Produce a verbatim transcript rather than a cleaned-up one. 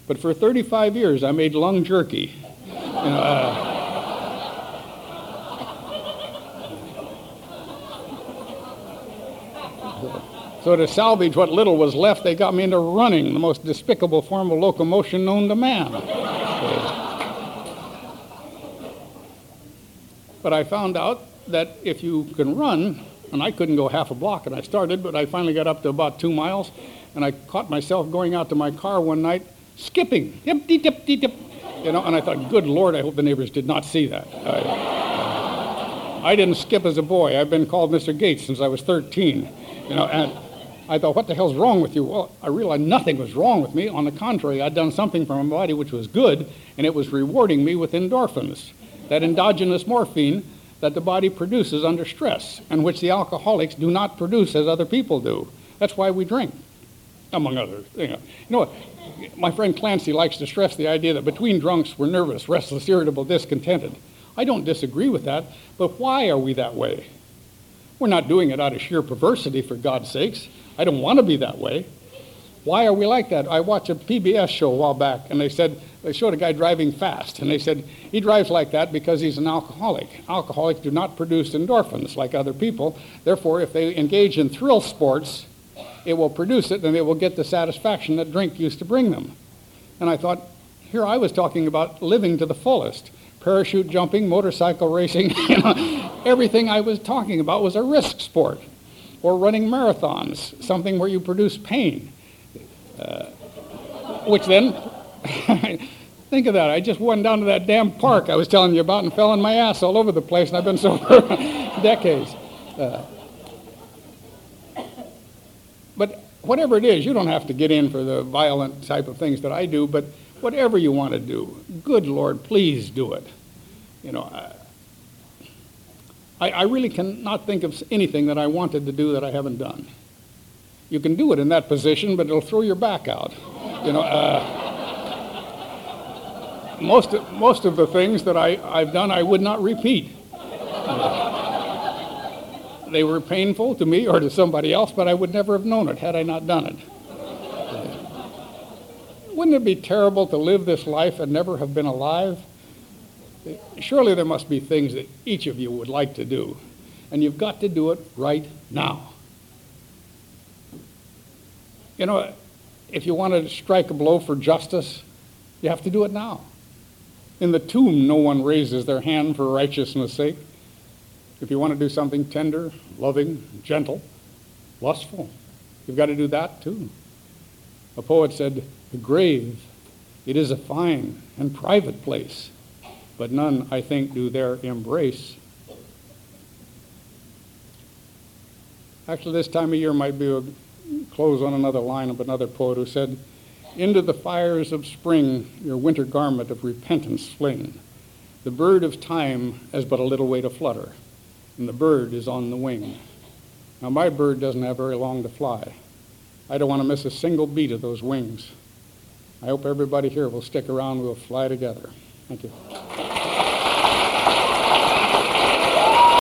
But for thirty-five years, I made lung jerky. You know, uh, So to salvage what little was left, they got me into running, the most despicable form of locomotion known to man. But I found out that if you can run, and I couldn't go half a block, and I started, but I finally got up to about two miles, and I caught myself going out to my car one night, skipping, yip-dee-dip-dee-dip, you know, and I thought, good Lord, I hope the neighbors did not see that. I, uh, I didn't skip as a boy. I've been called Mister Gates since I was thirteen, you know, and I thought, what the hell's wrong with you? Well, I realized nothing was wrong with me. On the contrary, I'd done something for my body which was good, and it was rewarding me with endorphins, that endogenous morphine that the body produces under stress, and which the alcoholics do not produce as other people do. That's why we drink, among others. You know, you know what? My friend Clancy likes to stress the idea that between drunks we're nervous, restless, irritable, discontented. I don't disagree with that, but why are we that way? We're not doing it out of sheer perversity, for God's sakes. I don't want to be that way. Why are we like that? I watched a P B S show a while back, and they said, they showed a guy driving fast, and they said, he drives like that because he's an alcoholic. Alcoholics do not produce endorphins like other people. Therefore, if they engage in thrill sports, it will produce it, and they will get the satisfaction that drink used to bring them. And I thought, here I was talking about living to the fullest. Parachute jumping, motorcycle racing, you know, everything I was talking about was a risk sport. Or running marathons, something where you produce pain. Uh, which then, think of that, I just went down to that damn park I was telling you about and fell on my ass all over the place, and I've been sober decades. Uh, but whatever it is, you don't have to get in for the violent type of things that I do, but whatever you want to do, good Lord, please do it. You know, uh, I, I really cannot think of anything that I wanted to do that I haven't done. You can do it in that position, but it'll throw your back out. You know, uh, most of, most of the things that I, I've done, I would not repeat. Uh, they were painful to me or to somebody else, but I would never have known it had I not done it. Uh, wouldn't it be terrible to live this life and never have been alive? Surely there must be things that each of you would like to do, and you've got to do it right now. You know, if you want to strike a blow for justice, you have to do it now. In the tomb, no one raises their hand for righteousness' sake. If you want to do something tender, loving, gentle, lustful, you've got to do that too. A poet said, the grave, it is a fine and private place, but none, I think, do there embrace. Actually, this time of year might be a close on another line of another poet who said, into the fires of spring your winter garment of repentance fling. The bird of time has but a little way to flutter, and the bird is on the wing. Now, my bird doesn't have very long to fly. I don't want to miss a single beat of those wings. I hope everybody here will stick around. We'll fly together. Thank you.